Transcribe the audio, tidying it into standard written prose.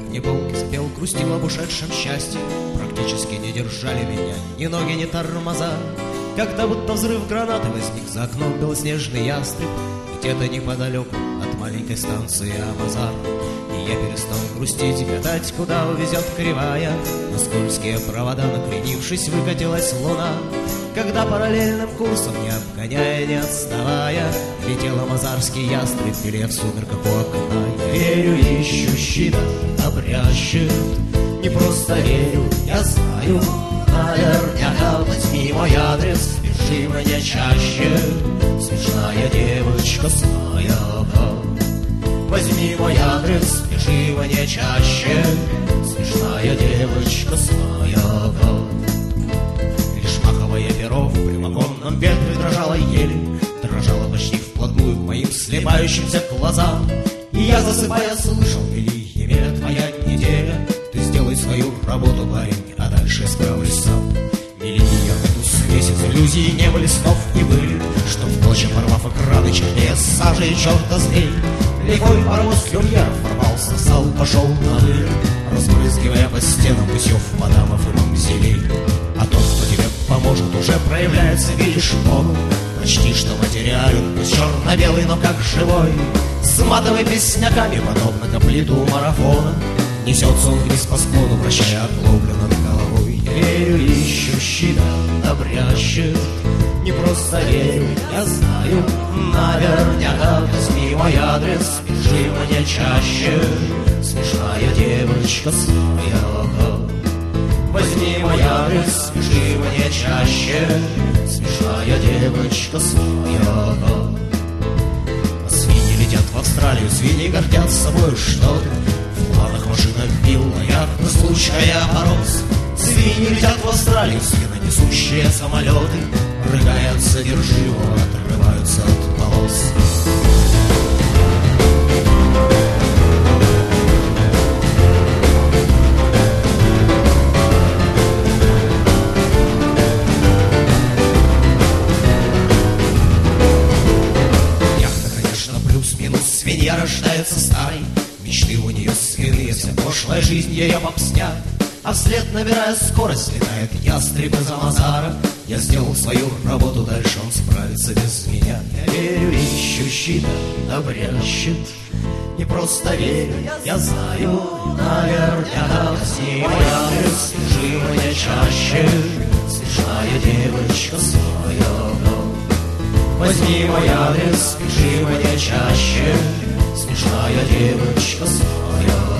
Ни полки спел, грустил об ушедшем счастье. Практически не держали меня ни ноги, ни тормоза. Когда будто взрыв гранаты возник за окном белоснежный ястреб где-то неподалеку от маленькой станции Амазар. И я перестал грустить, гадать, куда увезет кривая. На скользкие провода, накренившись, выкатилась луна. Когда параллельным курсом, не обгоняя, не отставая, летел амазарский ястреб, белее в сумерках у окна. Я верю, ищущий обрящет, не просто верю, я знаю. Наверняка возьми мой адрес, пиши мне чаще. Смешная девочка с маяка. Возьми мой адрес, пиши мне чаще. Смешная девочка с маяка. Лишь маховое перо в прямоконном ветре дрожало еле, дрожало почти вплотную к моим слепающимся глазам. И я, засыпая, слышал: вели, Емеля, твоя неделя. Ты сделай свою работу, парень, а дальше справлюсь сам. Мели я эту смесь из иллюзий, неба, листов и были, что в клочья порвав экраны, чернее сажи и черта змей. Лихой паровоз люмьеров ворвался в зал, пошел на вылет, разбрызгивая по стенам гусев, мадамов и мамзелей. А тот, кто тебе поможет, уже проявляется, видишь, Богу. Почти что материален, пусть черно-белый, но как живой. С матовыми песняками, подобно гоплиту марафона, несется он вниз по склону, вращая оглоблю над головой. Я верю, ищущий обрящет, не просто верю, я знаю. Наверняка возьми мой адрес, пиши мне чаще. Смешная девочка с маяка. Возьми мой адрес, пиши мне чаще. Смешная девочка с маяка. А свиньи летят в Австралию, свиньи гордят собой что-то. В планах машина вилла, яхта, случая мороз. Свиньи летят в Австралию, свинонесущие самолеты, прыгая от содержимого, отрываются от полос. Яхта, конечно, плюс-минус, свинья рождается старой. Мечты у нее свиные, вся прошлая жизнь ее попсня. А вслед, набирая скорость, летает ястреб из Амазара. Я сделал свою работу, дальше он справится без меня. Я верю, ищущий обрящет, не просто верю, я знаю. Наверняка возьми мой адрес, пиши мне чаще. Смешная девочка с маяка. Возьми мой адрес, пиши мне чаще. Смешная девочка с маяка.